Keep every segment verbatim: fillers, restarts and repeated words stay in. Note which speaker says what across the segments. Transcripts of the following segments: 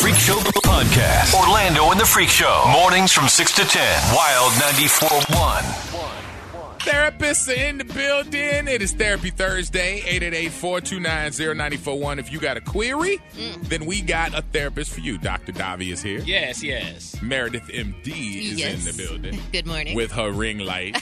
Speaker 1: Freak Show podcast. Orlando and the Freak Show. Mornings from six to ten. Wild ninety-four point one.
Speaker 2: Therapists are in the building. It is Therapy Thursday, eight eight eight, four two nine, zero nine four one. If you got a query, mm. then we got a therapist for you. Doctor Davi is here.
Speaker 3: Yes, yes.
Speaker 2: Meredith, M D, is
Speaker 4: yes.
Speaker 2: in the building.
Speaker 4: Good morning.
Speaker 2: With her ring light.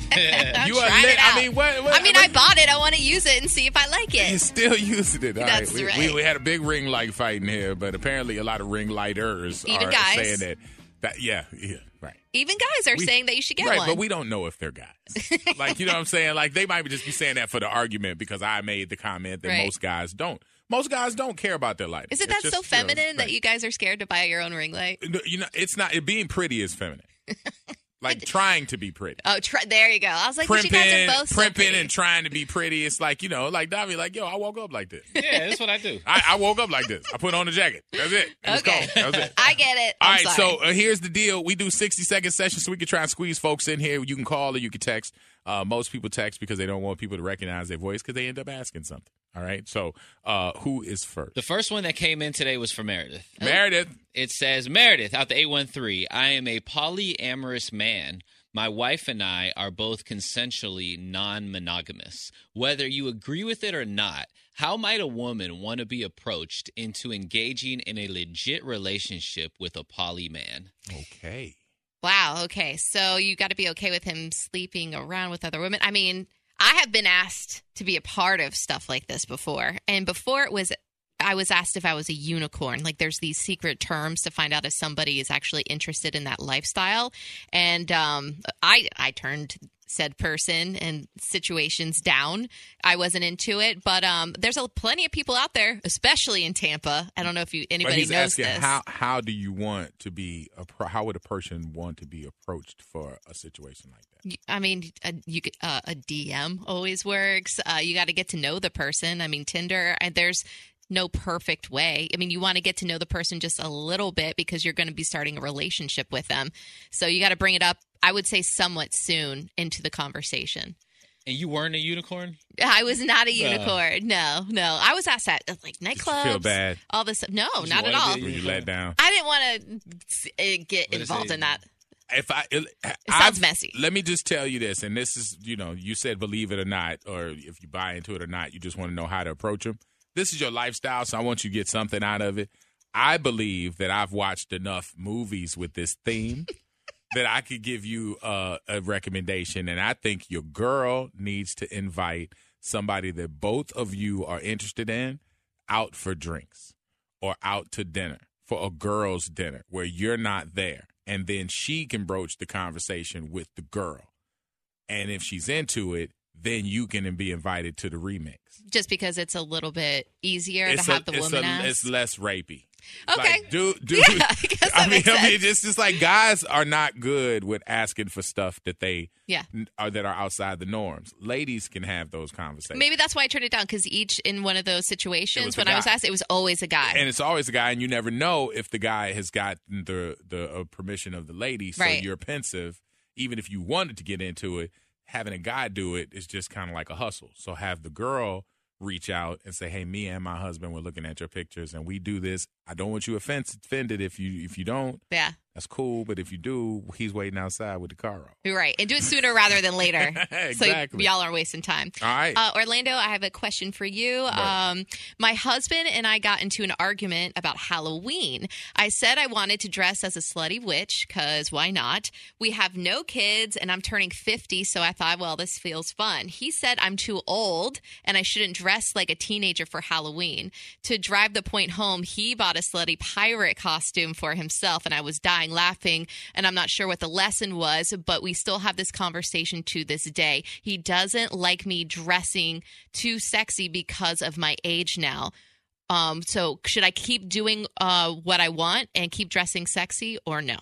Speaker 4: I'm
Speaker 2: you are
Speaker 4: trying
Speaker 2: lit.
Speaker 4: it out.
Speaker 2: I mean, what, what,
Speaker 4: I mean,
Speaker 2: what,
Speaker 4: I bought it. I want to use it and see if I like it.
Speaker 2: You're still using it. All
Speaker 4: That's
Speaker 2: right. We,
Speaker 4: right.
Speaker 2: we, we had a big ring light fight in here, but apparently a lot of ring lighters
Speaker 4: Even
Speaker 2: are
Speaker 4: guys.
Speaker 2: saying that. that yeah, yeah, right.
Speaker 4: Even guys are
Speaker 2: we,
Speaker 4: saying that you should get
Speaker 2: right,
Speaker 4: one.
Speaker 2: But we don't know if they're guys. Like, you know what I'm saying? Like, they might just be saying that for the argument because I made the comment that
Speaker 4: right.
Speaker 2: most guys don't. Most guys don't care about their light.
Speaker 4: Isn't
Speaker 2: it's
Speaker 4: that
Speaker 2: just,
Speaker 4: so feminine
Speaker 2: you know,
Speaker 4: that
Speaker 2: right.
Speaker 4: you guys are scared to buy your own ring light?
Speaker 2: You know, it's not. It, being pretty is feminine. Like trying to be pretty.
Speaker 4: Oh, try, there you go. I was like,
Speaker 2: primping,
Speaker 4: you guys are both so
Speaker 2: primping
Speaker 4: pretty.
Speaker 2: and trying to be pretty. It's like, you know, like Davi, like, yo, I woke up like this.
Speaker 3: Yeah, that's what I do.
Speaker 2: I, I woke up like this. I put on a jacket. That's it. It was
Speaker 4: Okay.
Speaker 2: cold. That was it.
Speaker 4: I get it.
Speaker 2: All
Speaker 4: I'm
Speaker 2: right,
Speaker 4: sorry.
Speaker 2: so uh, here's the deal. We do sixty-second sessions so we can try and squeeze folks in here. You can call or you can text. Uh, most people text because they don't want people to recognize their voice because they end up asking something. All right, so uh, who is first?
Speaker 3: The first one that came in today was for Meredith.
Speaker 2: Meredith.
Speaker 3: It says, Meredith, out the eight one three, I am a polyamorous man. My wife and I are both consensually non-monogamous. Whether you agree with it or not, how might a woman want to be approached into engaging in a legit relationship with a poly man?
Speaker 2: Okay.
Speaker 4: Wow. Okay. So you got to be okay with him sleeping around with other women. I mean, I have been asked to be a part of stuff like this before. And before it was, I was asked if I was a unicorn. Like there's these secret terms to find out if somebody is actually interested in that lifestyle. And um, I, I turned said person and situations down. I wasn't into it, but um, there's a, plenty of people out there, especially in Tampa. I don't know if you anybody
Speaker 2: but he's
Speaker 4: knows
Speaker 2: asking,
Speaker 4: this.
Speaker 2: How how do you want to be? Appro- how would a person want to be approached for a situation like that?
Speaker 4: I mean, a, you could, uh, a D M always works. Uh, you got to get to know the person. I mean, Tinder. And there's no perfect way. I mean, you want to get to know the person just a little bit because you're going to be starting a relationship with them. So you got to bring it up, I would say, somewhat soon into the conversation.
Speaker 3: And you weren't a unicorn?
Speaker 4: I was not a
Speaker 3: No.
Speaker 4: unicorn. No, no. I was asked at like nightclubs.
Speaker 2: Feel bad?
Speaker 4: All this stuff. No,
Speaker 3: Did you
Speaker 4: not at
Speaker 3: wanna
Speaker 4: all.
Speaker 3: be a
Speaker 2: Were you let down?
Speaker 4: I didn't want to get
Speaker 3: What is
Speaker 4: involved
Speaker 3: it?
Speaker 4: in that.
Speaker 2: If I, it,
Speaker 4: It
Speaker 2: I've-
Speaker 4: sounds messy.
Speaker 2: Let me just tell you this, and this is, you know, you said believe it or not, or if you buy into it or not, you just want to know how to approach them. This is your lifestyle, so I want you to get something out of it. I believe that I've watched enough movies with this theme that I could give you uh, a recommendation, and I think your girl needs to invite somebody that both of you are interested in out for drinks or out to dinner for a girl's dinner where you're not there. And then she can broach the conversation with the girl. And if she's into it, then you can be invited to the remix.
Speaker 4: Just because it's a little bit easier
Speaker 2: It's
Speaker 4: to have
Speaker 2: a-
Speaker 4: the
Speaker 2: it's
Speaker 4: woman
Speaker 2: a-
Speaker 4: ask.
Speaker 2: It's less rapey.
Speaker 4: Okay.
Speaker 2: Like, dude, dude.
Speaker 4: Yeah, I guess that
Speaker 2: I mean,
Speaker 4: makes
Speaker 2: I mean,
Speaker 4: sense.
Speaker 2: it's just like guys are not good with asking for stuff that they
Speaker 4: Yeah.
Speaker 2: are that are outside the norms. Ladies can have those conversations.
Speaker 4: Maybe that's why I turned it down, because each in one of those
Speaker 2: It
Speaker 4: situations
Speaker 2: was a
Speaker 4: when I was
Speaker 2: guy.
Speaker 4: asked, it was always a guy.
Speaker 2: And it's always a guy, and you never know if the guy has gotten the the uh, permission of the lady. So
Speaker 4: Right.
Speaker 2: you're pensive, even if you wanted to get into it. Having a guy do it is just kind of like a hustle. So have the girl reach out and say, "Hey, me and my husband were looking at your pictures, and we do this. I don't want you offense, offended if you if you don't.
Speaker 4: yeah.
Speaker 2: That's cool, but if you do, he's waiting outside with the car off."
Speaker 4: You're right. And do it sooner rather than later.
Speaker 2: Exactly.
Speaker 4: So y'all aren't wasting time.
Speaker 2: All right.
Speaker 4: Uh, Orlando, I have a question for you.
Speaker 2: Right.
Speaker 4: Um, my husband and I got into an argument about Halloween. I said I wanted to dress as a slutty witch because why not? We have no kids and I'm turning fifty, so I thought, well, this feels fun. He said I'm too old and I shouldn't dress like a teenager for Halloween. To drive the point home, he bought a slutty pirate costume for himself, and I was dying laughing, and I'm not sure what the lesson was, but we still have this conversation to this day. He doesn't like me dressing too sexy because of my age now. Um, so should I keep doing uh, what I want and keep dressing sexy, or no?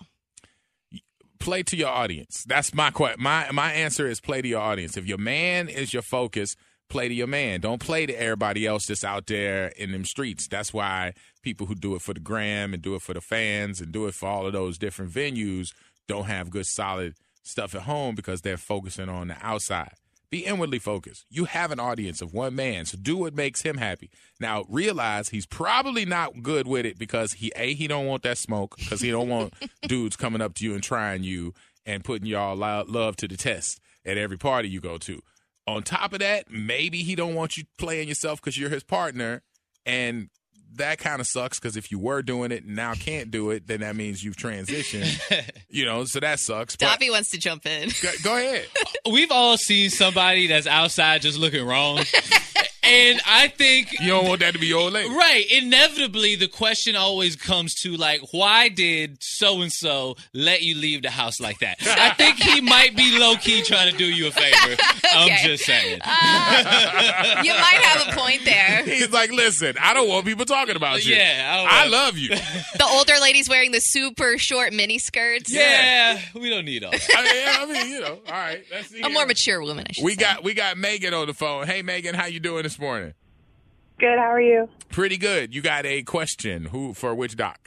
Speaker 2: Play to your audience. That's my que- my my answer is play to your audience. If your man is your focus, play to your man. Don't play to everybody else that's out there in them streets. That's why people who do it for the gram and do it for the fans and do it for all of those different venues don't have good, solid stuff at home because they're focusing on the outside. Be inwardly focused. You have an audience of one man, so do what makes him happy. Now, realize he's probably not good with it because he, A, he don't want that smoke because he don't want dudes coming up to you and trying you and putting y'all lo- love to the test at every party you go to. On top of that, maybe he don't want you playing yourself because you're his partner, and that kind of sucks because if you were doing it and now can't do it, then that means you've transitioned. You know, so that sucks. But
Speaker 4: Dobby wants to jump in.
Speaker 2: go, go ahead.
Speaker 3: We've all seen somebody that's outside just looking wrong. And I think...
Speaker 2: You don't want that to be your old lady.
Speaker 3: Right. Inevitably, the question always comes to, like, why did so-and-so let you leave the house like that? I think he might be low-key trying to do you a favor. I'm
Speaker 4: Okay.
Speaker 3: just saying.
Speaker 4: Uh, you might have a point there.
Speaker 2: He's like, listen, I don't want people talking about you.
Speaker 3: Yeah, I don't
Speaker 2: I
Speaker 3: want-
Speaker 2: love you.
Speaker 4: The older ladies wearing the super short mini skirts.
Speaker 3: Yeah, we don't need all that.
Speaker 2: I mean, yeah, I mean, you know, all right. Let's see
Speaker 4: A
Speaker 2: here.
Speaker 4: more mature woman, I should
Speaker 2: We
Speaker 4: say.
Speaker 2: got we got Megan on the phone. Hey, Megan, how you doing this morning?
Speaker 5: Good. How are you?
Speaker 2: Pretty good. You got a question. Who for which doc?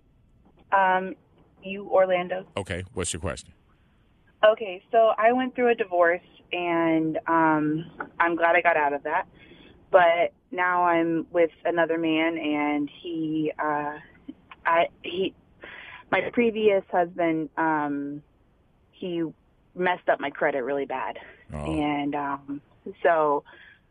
Speaker 5: Um, you Orlando.
Speaker 2: Okay, what's your question?
Speaker 5: Okay, so I went through a divorce, and um, I'm glad I got out of that. But now I'm with another man, and he, uh, I he, my previous husband, um, he messed up my credit really bad,
Speaker 2: Oh.
Speaker 5: and um, so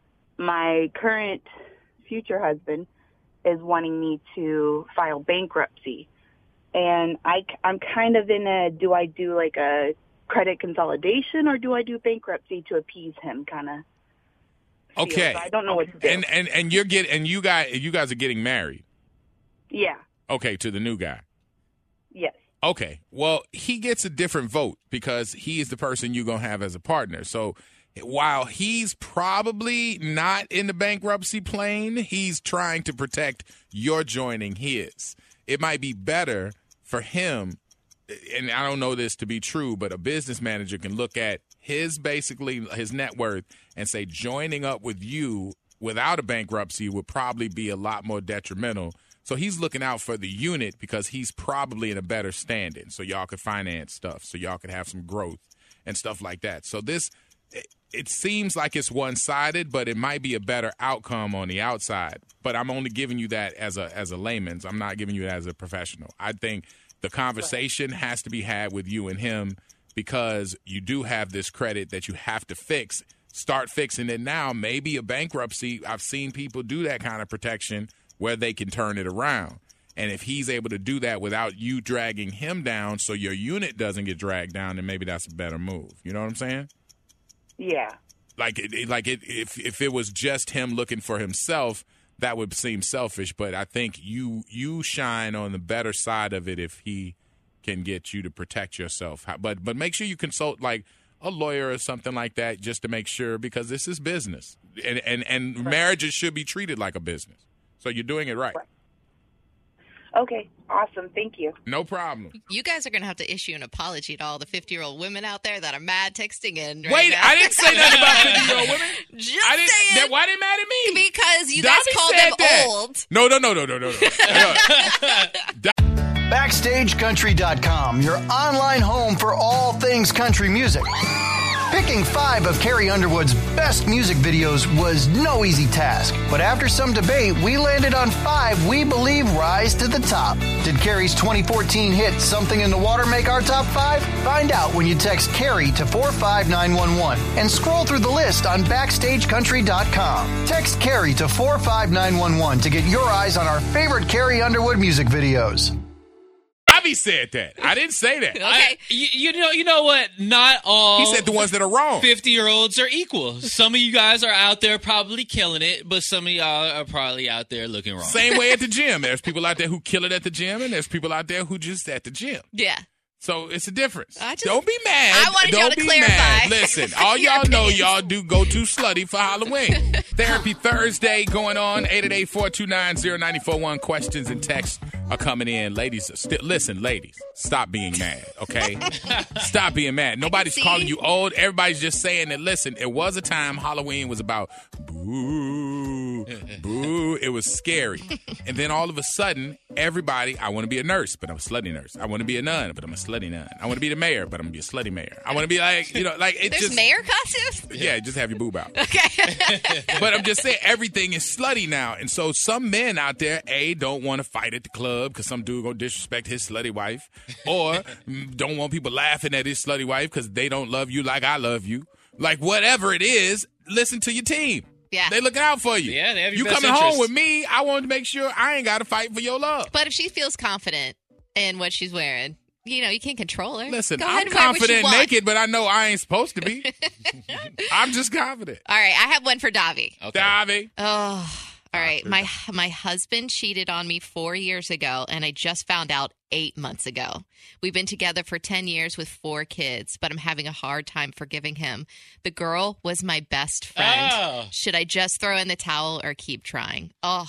Speaker 5: my current future husband is wanting me to file bankruptcy. And I, I'm kind of in a, do I do like a credit consolidation or do I do bankruptcy to appease him kind of feel?
Speaker 2: Okay.
Speaker 5: So I don't know what to do.
Speaker 2: And and and you're get and you guys you guys are getting married.
Speaker 5: yeah.
Speaker 2: Okay, to the new guy.
Speaker 5: Yes.
Speaker 2: Okay. Well, he gets a different vote because he is the person you're going to have as a partner. So while he's probably not in the bankruptcy plane, he's trying to protect your joining his. It might be better for him, and I don't know this to be true, but a business manager can look at his basically his net worth and say joining up with you without a bankruptcy would probably be a lot more detrimental. So he's looking out for the unit because he's probably in a better standing. So y'all could finance stuff. So y'all could have some growth and stuff like that. So this, it, it seems like it's one-sided, but it might be a better outcome on the outside. But I'm only giving you that as a as a layman's. I'm not giving you that as a professional. I think the conversation has to be had with you and him because you do have this credit that you have to fix. Start fixing it now. Maybe a bankruptcy. I've seen people do that kind of protection where they can turn it around. And if he's able to do that without you dragging him down so your unit doesn't get dragged down, then maybe that's a better move. You know what I'm saying?
Speaker 5: Yeah.
Speaker 2: Like, it, it, like it, if if it was just him looking for himself, that would seem selfish. But I think you you shine on the better side of it if he can get you to protect yourself. But but make sure you consult like a lawyer or something like that just to make sure, because this is business. And and, and
Speaker 5: Right.
Speaker 2: marriages should be treated like a business. So you're doing it right.
Speaker 5: Right. Okay. Awesome. Thank you.
Speaker 2: No problem.
Speaker 4: You guys are going to have to issue an apology to all the fifty-year-old women out there that are mad texting in right
Speaker 2: Wait,
Speaker 4: now.
Speaker 2: I didn't say nothing about fifty-year-old women.
Speaker 4: Just
Speaker 2: I didn't.
Speaker 4: saying.
Speaker 2: That, why they mad at me?
Speaker 4: Because you
Speaker 2: Dobby
Speaker 4: guys called
Speaker 2: said
Speaker 4: them
Speaker 2: that.
Speaker 4: old.
Speaker 2: No, no, no, no, no, no, no.
Speaker 6: Backstage Country dot com, your online home for all things country music. Picking five of Carrie Underwood's best music videos was no easy task, but after some debate, we landed on five we believe rise to the top. Did Carrie's twenty fourteen hit Something in the Water make our top five? Find out when you text Carrie to four five nine one one and scroll through the list on Backstage Country dot com. Text Carrie to four five nine one one to get your eyes on our favorite Carrie Underwood music videos.
Speaker 2: Bobby said that. I didn't say that.
Speaker 4: Okay.
Speaker 3: I, you, you know, you know what? Not all.
Speaker 2: He said the ones that are wrong.
Speaker 3: fifty-year-olds are equal. Some of you guys are out there probably killing it, but some of y'all are probably out there looking wrong.
Speaker 2: Same way at the gym. There's people out there who kill it at the gym, and there's people out there who just at the gym.
Speaker 4: Yeah.
Speaker 2: So it's a difference.
Speaker 4: I just-
Speaker 2: Don't be mad.
Speaker 4: I wanted
Speaker 2: Don't
Speaker 4: y'all to
Speaker 2: be
Speaker 4: clarify
Speaker 2: mad. Listen, all
Speaker 4: your
Speaker 2: y'all know
Speaker 4: opinions.
Speaker 2: y'all do go too slutty for Halloween. Therapy Thursday going on. eight eight eight, four two nine, zero nine four one. Questions and texts are coming in. Ladies, st- listen, ladies, stop being mad, okay? Stop being mad. Nobody's
Speaker 4: See?
Speaker 2: calling you old. Everybody's just saying that, listen, it was a time Halloween was about boo, boo. It was scary. And then all of a sudden, everybody, I want to be a nurse, but I'm a slutty nurse. I want to be a nun, but I'm a slutty nun. I want to be the mayor, but I'm going to be a slutty mayor. I want to be like, you know, like it
Speaker 4: There's
Speaker 2: just.
Speaker 4: mayor costumes?
Speaker 2: Yeah, just have your boob out.
Speaker 4: Okay.
Speaker 2: But I'm just saying, everything is slutty now. And so some men out there, A, don't want to fight at the club because some dude going to disrespect his slutty wife, or don't want people laughing at his slutty wife because they don't love you like I love you. Like, whatever it is, listen to your team.
Speaker 4: Yeah.
Speaker 2: They looking out for you.
Speaker 3: Yeah, they have your
Speaker 2: You
Speaker 3: best
Speaker 2: coming
Speaker 3: interest.
Speaker 2: home with me, I want to make sure I ain't got to fight for your love.
Speaker 4: But if she feels confident in what she's wearing, you know, you can't control her.
Speaker 2: Listen,
Speaker 4: Go
Speaker 2: I'm
Speaker 4: ahead and wear what you
Speaker 2: confident
Speaker 4: want.
Speaker 2: naked, but I know I ain't supposed to be. I'm just confident.
Speaker 4: All right, I have one for Davi.
Speaker 3: Okay.
Speaker 2: Davi.
Speaker 4: Oh, all right. My my husband cheated on me four years ago, and I just found out eight months ago. We've been together for ten years with four kids, but I'm having a hard time forgiving him. The girl was my best friend.
Speaker 3: Oh.
Speaker 4: Should I just throw in the towel or keep trying? Oh,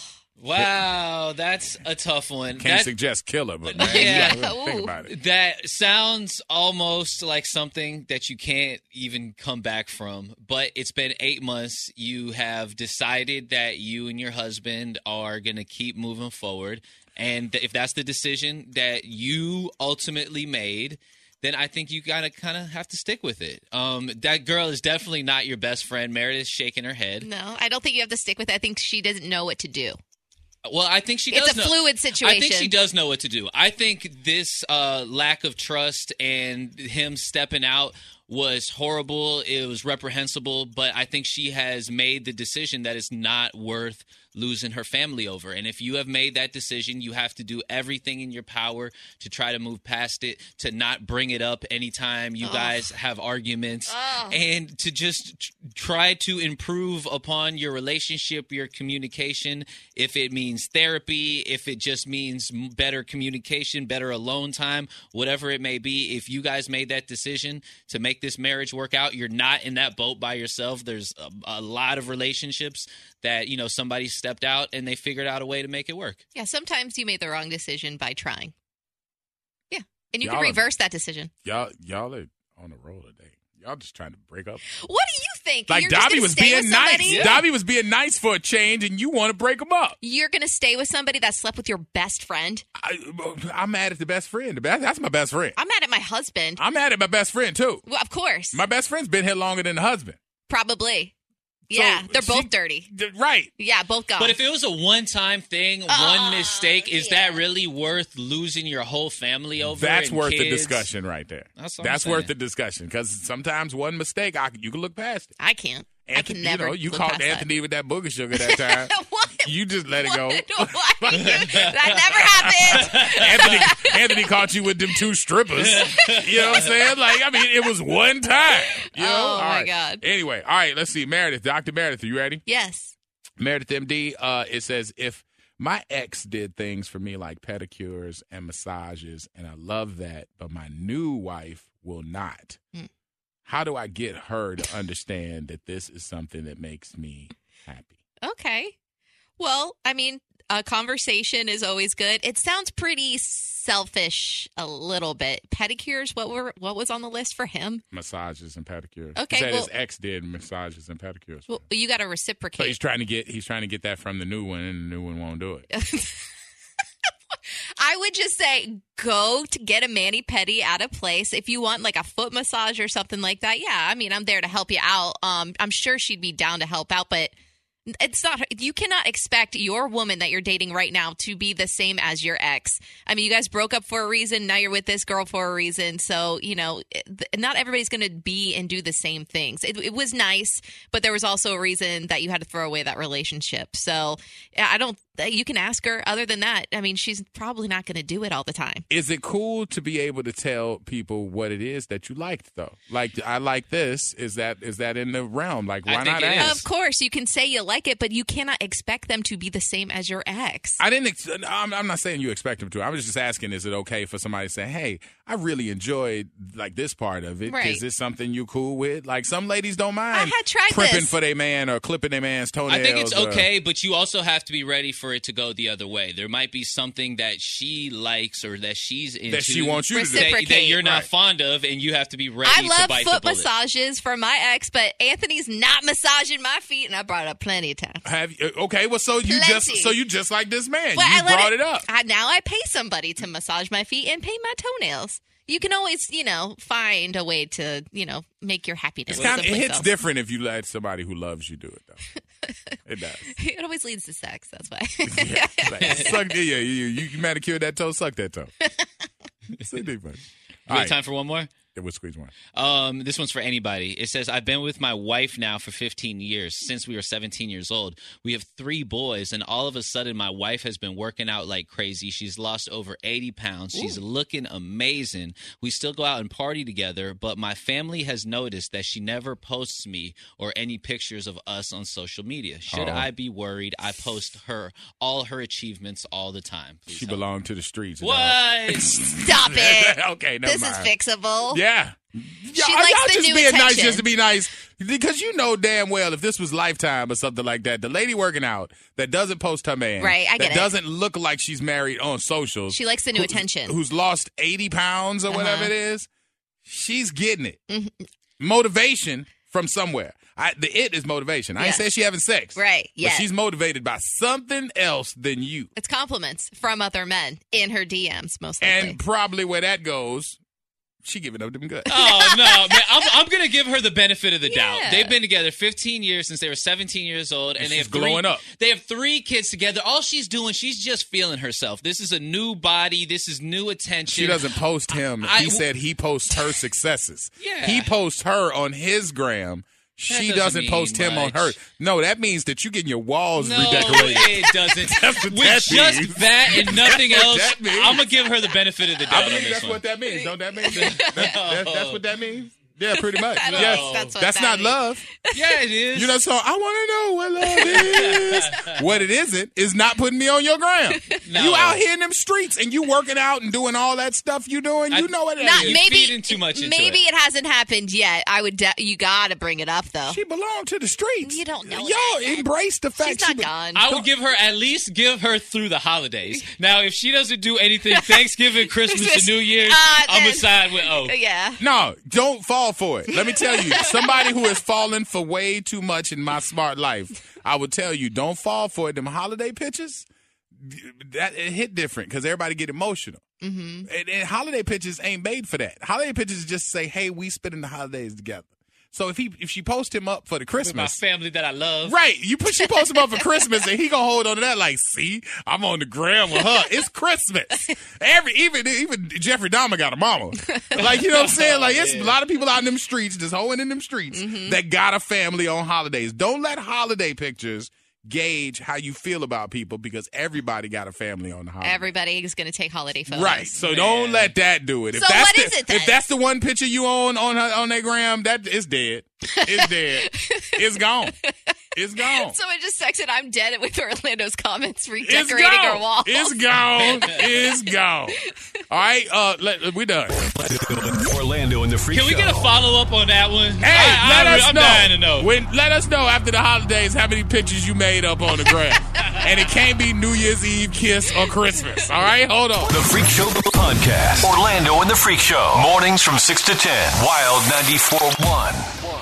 Speaker 3: Wow, that's a tough one.
Speaker 2: Can't
Speaker 3: That-
Speaker 2: suggest killer, but man,
Speaker 3: Yeah.
Speaker 2: you gotta really think
Speaker 4: Ooh.
Speaker 2: about it.
Speaker 3: That sounds almost like something that you can't even come back from. But it's been eight months. You have decided that you and your husband are going to keep moving forward. And th- if that's the decision that you ultimately made, then I think you gotta kind of have to stick with it. Um, that girl is definitely not your best friend. Meredith's shaking her head.
Speaker 4: no, I don't think you have to stick with it. I think she doesn't know what to do.
Speaker 3: Well, I think she
Speaker 4: It's
Speaker 3: does
Speaker 4: a
Speaker 3: know.
Speaker 4: fluid situation.
Speaker 3: I think she does know what to do. I think this uh, lack of trust and him stepping out was horrible. It was reprehensible, but I think she has made the decision that it's not worth losing her family over. And if you have made that decision, you have to do everything in your power to try to move past it, to not bring it up anytime you guys have arguments, and to just t- try to improve upon your relationship, your communication. If it means therapy, if it just means m- better communication, better alone time, whatever it may be, if you guys made that decision to make this marriage work out, you're not in that boat by yourself. There's a, a lot of relationships that, you know, somebody stepped out and they figured out a way to make it work.
Speaker 4: Yeah, sometimes you made the wrong decision by trying. Yeah, and you
Speaker 2: Y'all
Speaker 4: can
Speaker 2: are-
Speaker 4: reverse that decision.
Speaker 2: Y'all, y'all are on a roll today. Y'all just trying to break up.
Speaker 4: What do you think?
Speaker 2: Like
Speaker 4: You're just
Speaker 2: Dobby
Speaker 4: gonna
Speaker 2: was
Speaker 4: stay
Speaker 2: being
Speaker 4: with
Speaker 2: nice.
Speaker 4: somebody?
Speaker 3: Yeah.
Speaker 2: Dobby was being nice for a change, and you want to break them up.
Speaker 4: You're going to stay with somebody that slept with your best friend?
Speaker 2: I, I'm mad at the best friend. The best, that's my best friend.
Speaker 4: I'm mad at my husband.
Speaker 2: I'm mad at my best friend too.
Speaker 4: Well, of course.
Speaker 2: My best friend's been here longer than the husband.
Speaker 4: Probably.
Speaker 2: So
Speaker 4: Yeah, they're both
Speaker 2: she-
Speaker 4: dirty.
Speaker 2: D- Right.
Speaker 4: Yeah, both gone.
Speaker 3: But if it was a one-time thing,
Speaker 4: Oh,
Speaker 3: one mistake, is
Speaker 4: yeah.
Speaker 3: that really worth losing your whole family over?
Speaker 2: That's
Speaker 3: and
Speaker 2: worth the
Speaker 3: kids?
Speaker 2: discussion right there.
Speaker 3: That's what I'm
Speaker 2: That's worth
Speaker 3: saying.
Speaker 2: the discussion because sometimes one mistake, I, you can look past it.
Speaker 4: I can't. I
Speaker 2: Anthony,
Speaker 4: can never
Speaker 2: you know, you
Speaker 4: look
Speaker 2: caught
Speaker 4: past
Speaker 2: Anthony with that booger sugar that time.
Speaker 4: That. What?
Speaker 2: You just let it go.
Speaker 4: What? Why? That never happened.
Speaker 2: Anthony, Anthony caught you with them two strippers. You know what I'm saying? Like, I mean, it was one time. You know?
Speaker 4: Oh,
Speaker 2: All
Speaker 4: my
Speaker 2: right.
Speaker 4: God.
Speaker 2: Anyway, all right, let's see. Meredith, Doctor Meredith, are you ready?
Speaker 4: Yes.
Speaker 2: Meredith M D, uh, it says, if my ex did things for me like pedicures and massages, and I love that, but my new wife will not,
Speaker 4: Mm.
Speaker 2: how do I get her to understand that this is something that makes me happy?
Speaker 4: Okay. Well, I mean, a conversation is always good. It sounds pretty selfish a little bit. Pedicures, what were what was on the list for him?
Speaker 2: Massages and pedicures.
Speaker 4: Okay,
Speaker 2: He said
Speaker 4: well-
Speaker 2: his ex did massages and pedicures.
Speaker 4: Well, you got to
Speaker 2: So
Speaker 4: reciprocate.
Speaker 2: he's trying to get he's trying to get that from the new one, and the new one won't do it.
Speaker 4: I would just say go to get a mani-pedi at a place. If you want like a foot massage or something like that, yeah, I mean, I'm there to help you out. Um, I'm sure she'd be down to help out, but it's not, you cannot expect your woman that you're dating right now to be the same as your ex. I mean, you guys broke up for a reason. Now you're with this girl for a reason. So, you know, th- not everybody's going to be and do the same things. It, it was nice, but there was also a reason that you had to throw away that relationship. So I don't, you can ask her. Other than that, I mean, she's probably not going to do it all the time.
Speaker 2: Is it cool to be able to tell people what it is that you liked though? Like, I like this. Is that is that in the realm? Like,
Speaker 3: I
Speaker 2: why
Speaker 3: think
Speaker 2: not
Speaker 3: it
Speaker 2: ask?
Speaker 3: is.
Speaker 4: Of course, you can say you like it, but you cannot expect them to be the same as your ex.
Speaker 2: I didn't. Ex- I'm, I'm not saying you expect them to. I was just asking: is it okay for somebody to say, "Hey, I really enjoyed like this part of it.
Speaker 4: Right.
Speaker 2: Is this something you cool with?" Like some ladies don't mind.
Speaker 4: I had tried
Speaker 2: primping
Speaker 4: this.
Speaker 2: for their man or clipping their man's toenails.
Speaker 3: I think it's
Speaker 2: or-
Speaker 3: okay, but you also have to be ready for it to go the other way. There might be something that she likes or that she's into
Speaker 2: that she wants you to do.
Speaker 3: that,
Speaker 4: Reciprocate.
Speaker 3: that you're not
Speaker 2: Right.
Speaker 3: fond of, and you have to be ready
Speaker 4: I
Speaker 3: to
Speaker 4: love
Speaker 3: bite
Speaker 4: foot
Speaker 3: the bullet.
Speaker 4: massages for my ex, but Anthony's not massaging my feet, and I brought up plenty Plenty of times.
Speaker 2: Have you, okay, well, so you
Speaker 4: Plenty.
Speaker 2: just so you just like this man.
Speaker 4: Well,
Speaker 2: you
Speaker 4: I let
Speaker 2: brought it, up.
Speaker 4: I, now I pay somebody to massage my feet and paint my toenails. You can always, you know, find a way to, you know, make your happiness.
Speaker 2: It's kinda, it
Speaker 4: someplace
Speaker 2: hits
Speaker 4: else.
Speaker 2: different if you let somebody who loves you do it, though. It does.
Speaker 4: It always leads to sex. That's why.
Speaker 2: Yeah, like, suck, yeah, you, you, you manicure that toe, suck that toe. It's a deep one.
Speaker 3: We have time for one more?
Speaker 2: Yeah, we'll squeeze one.
Speaker 3: Um, this one's for anybody. It says, I've been with my wife now for fifteen years, since we were seventeen years old. We have three boys, and all of a sudden, my wife has been working out like crazy. She's lost over eighty pounds. Ooh. She's looking amazing. We still go out and party together, but my family has noticed that she never posts me or any pictures of us on social media. Should
Speaker 2: Oh.
Speaker 3: I be worried? I post her, all her achievements all the time. Please
Speaker 2: She
Speaker 3: help.
Speaker 2: belonged to the streets.
Speaker 3: What?
Speaker 4: Stop it.
Speaker 2: Okay, never
Speaker 4: This
Speaker 2: mind.
Speaker 4: is fixable.
Speaker 2: Yeah. Y'all,
Speaker 4: She likes
Speaker 2: y'all
Speaker 4: the
Speaker 2: just
Speaker 4: new
Speaker 2: being nice
Speaker 4: attention.
Speaker 2: just to be nice. Because you know damn well if this was Lifetime or something like that, the lady working out that doesn't post her man,
Speaker 4: Right, I get
Speaker 2: that
Speaker 4: it.
Speaker 2: doesn't look like she's married on socials.
Speaker 4: She likes the new
Speaker 2: who-
Speaker 4: attention.
Speaker 2: Who's lost eighty pounds or
Speaker 4: Uh-huh.
Speaker 2: whatever it is, she's getting it.
Speaker 4: Mm-hmm.
Speaker 2: Motivation from somewhere. I, the it is motivation. I ain't
Speaker 4: Yes.
Speaker 2: saying she having sex.
Speaker 4: Right, yes.
Speaker 2: But she's motivated by something else than you.
Speaker 4: It's compliments from other men in her D Ms, most likely.
Speaker 2: And probably where that goes, she giving up them good.
Speaker 3: Oh, no, man. I'm, I'm going to give her the benefit of the doubt.
Speaker 4: Yeah.
Speaker 3: They've been together fifteen years since they were seventeen years old, and,
Speaker 2: And
Speaker 3: they
Speaker 2: she's
Speaker 3: have three,
Speaker 2: glowing up.
Speaker 3: They have three kids together. All she's doing, she's just feeling herself. This is a new body. This is new attention.
Speaker 2: She doesn't post him.
Speaker 3: I-
Speaker 2: he said he posts her successes.
Speaker 3: Yeah.
Speaker 2: He posts her on his gram. She
Speaker 3: doesn't
Speaker 2: doesn't
Speaker 3: mean
Speaker 2: post him on
Speaker 3: much.
Speaker 2: her. No, that means that you getting your walls
Speaker 3: No,
Speaker 2: redecorated.
Speaker 3: it doesn't.
Speaker 2: That's what
Speaker 3: With
Speaker 2: that
Speaker 3: just
Speaker 2: means.
Speaker 3: that and nothing
Speaker 2: That's what
Speaker 3: else,
Speaker 2: that means.
Speaker 3: I'm going to give her the benefit of the doubt
Speaker 2: I
Speaker 3: on
Speaker 2: believe
Speaker 3: this
Speaker 2: that's
Speaker 3: one.
Speaker 2: what that means. Don't that mean? That, that, that, that's what that means? Yeah, pretty much.
Speaker 4: I don't
Speaker 2: Yes.
Speaker 4: think that's what
Speaker 2: That's
Speaker 4: that
Speaker 2: not
Speaker 4: means.
Speaker 2: love.
Speaker 3: Yeah, it is.
Speaker 2: You know, so I want to know what love is. What it isn't is not putting me on your gram.
Speaker 3: No.
Speaker 2: You out here in them streets and you working out and doing all that stuff you doing. You
Speaker 3: I-
Speaker 2: know what it
Speaker 4: Not
Speaker 2: is.
Speaker 3: You
Speaker 4: maybe
Speaker 3: feeding too much into
Speaker 4: maybe
Speaker 3: it.
Speaker 4: it. hasn't happened yet. I would de- you got to bring it up though.
Speaker 2: She belonged to the streets.
Speaker 4: You don't know
Speaker 2: Yo,
Speaker 4: that.
Speaker 2: embrace the fact
Speaker 4: She's not
Speaker 2: she be-
Speaker 4: done.
Speaker 3: I would give her at least give her through the holidays. Now, if she doesn't do anything Thanksgiving, Christmas, and New Year's,
Speaker 4: Uh,
Speaker 3: I'm
Speaker 4: then-
Speaker 3: gonna side with O.
Speaker 4: yeah.
Speaker 2: No, don't fall for it. Let me tell you, somebody who has fallen for way too much in my smart life, I would tell you, don't fall for it. Them holiday pictures, that it hit different because everybody get emotional. Mm-hmm. And, and holiday pictures ain't made for that. Holiday pictures just say, "Hey, we spending the holidays together." So if he if she post him up for the
Speaker 3: With my
Speaker 2: Christmas,
Speaker 3: family that I love.
Speaker 2: right? You put she post him up for Christmas, and he gonna hold on to that like, see, I'm on the gram with her. It's Christmas. Every even even Jeffrey Dahmer got a mama. Like, you know what I'm saying? Like, it's a lot of people out in them streets, just hoeing in them streets, that got a family on holidays. Don't let holiday pictures gauge how you feel about people because everybody got a family on the holiday.
Speaker 4: Everybody is going to take holiday photos.
Speaker 2: Right, so
Speaker 3: Man.
Speaker 2: don't let that do it. If
Speaker 4: So
Speaker 2: that's
Speaker 4: what
Speaker 2: the,
Speaker 4: is it then?
Speaker 2: If that's the one picture you own on her, on their gram, that is dead. It's dead. It's gone. It's gone.
Speaker 4: Someone just texted, "I'm dead" with Orlando's comments
Speaker 2: It's
Speaker 4: redecorating
Speaker 2: gone.
Speaker 4: her wall.
Speaker 2: It's gone. It's gone. All right, uh, let, we done.
Speaker 1: Orlando and the Freak
Speaker 3: Can we
Speaker 1: Show.
Speaker 3: get a follow up on that one?
Speaker 2: Hey,
Speaker 3: I,
Speaker 2: let
Speaker 3: I,
Speaker 2: us
Speaker 3: I'm
Speaker 2: know.
Speaker 3: dying to know.
Speaker 2: When, let us know after the holidays how many pictures you made up on the gram. And it can't be New Year's Eve kiss or Christmas. All right, hold on.
Speaker 1: The Freak Show Podcast. Orlando and the Freak Show. Mornings from six to ten. Wild ninety-four point one.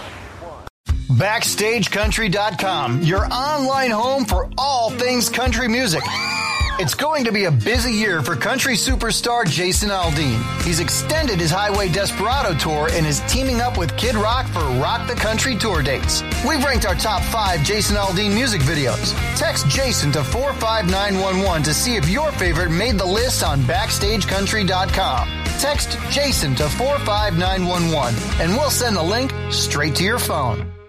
Speaker 6: Backstage Country dot com, your online home for all things country music. It's going to be a busy year for country superstar Jason Aldean. He's extended his Highway Desperado tour and is teaming up with Kid Rock for Rock the Country tour dates. We've ranked our top five Jason Aldean music videos. Text Jason to four five nine one one to see if your favorite made the list on Backstage Country dot com. Text Jason to four five nine one one and we'll send the link straight to your phone.